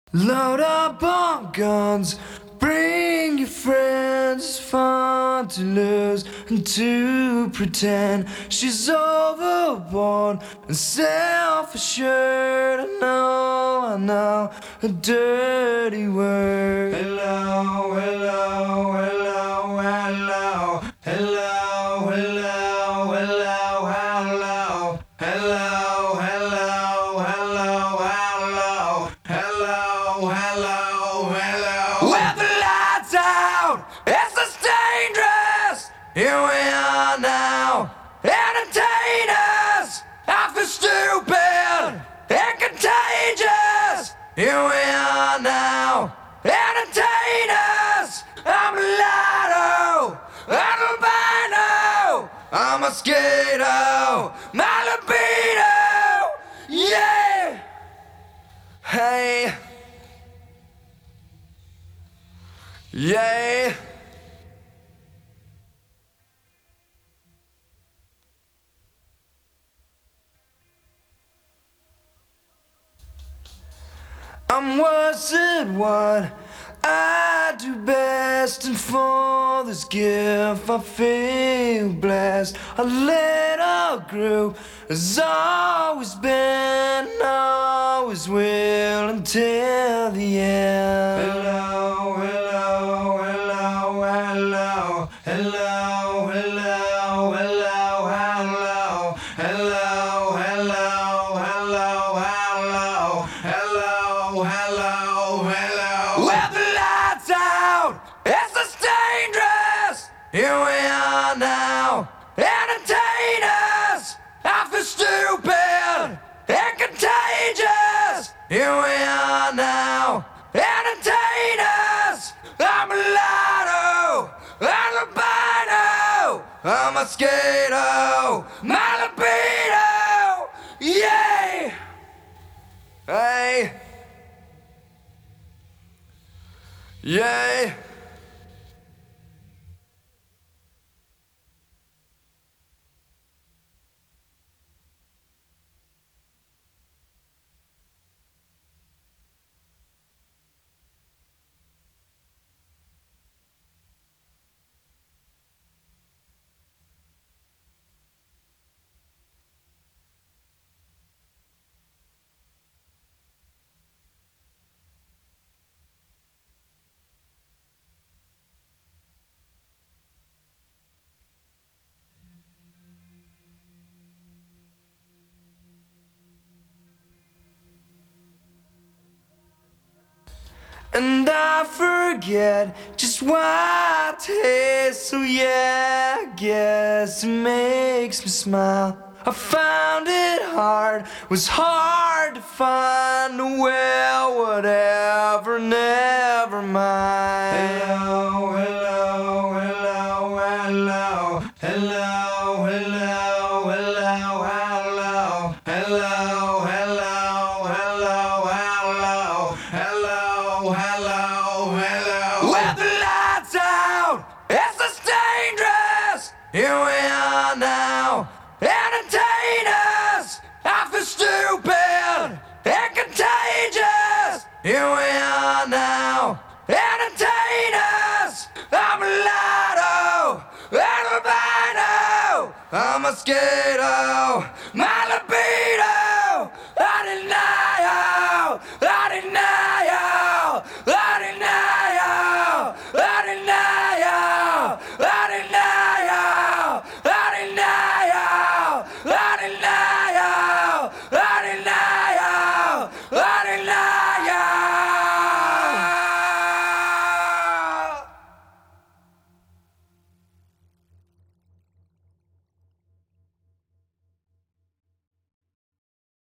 Load up on guns, bring your friends. It's fun to lose and to pretend she's overboard and self-assured. I know, a dirty word. Hello, hello, hello, hello, hello, hello, hello, hello, hello, hello, hello, hello, hello, hello. With the lights out, it's just dangerous. Here we are now, entertain us. I feel stupid and contagious. Here we are now, entertain us. I'm a lotto, I'm a albino, I'm a mosquito, my libido, yeah. Hey, yeah. I'm worse at what I do best, and for this gift I feel blessed. A little group has always been, always will until the end. Hello, hello, hello, hello, hello, hello, hello, hello, hello, hello, hello, hello, hello, hello. With the lights out, it's just dangerous. Here we are now, entertain us. I feel stupid and contagious. Here we are now, entertain us. I'm a lotto, I'm a albino, I'm a mosquito, my libido, yay. Hey, yay. And I forget just what tastes, so yeah, I guess it makes me smile. I found it hard, was hard to find. Well, whatever, never mind. Hello, hello, hello, hello, hello, hello, hello, hello, hello, hello, hello, hello, hello. With the lights out, it's just dangerous. Here we are now, entertain us. I feel stupid and contagious. Here we are now, entertain us. I'm a lotto, I'm a albino, I'm a mosquito, my libido.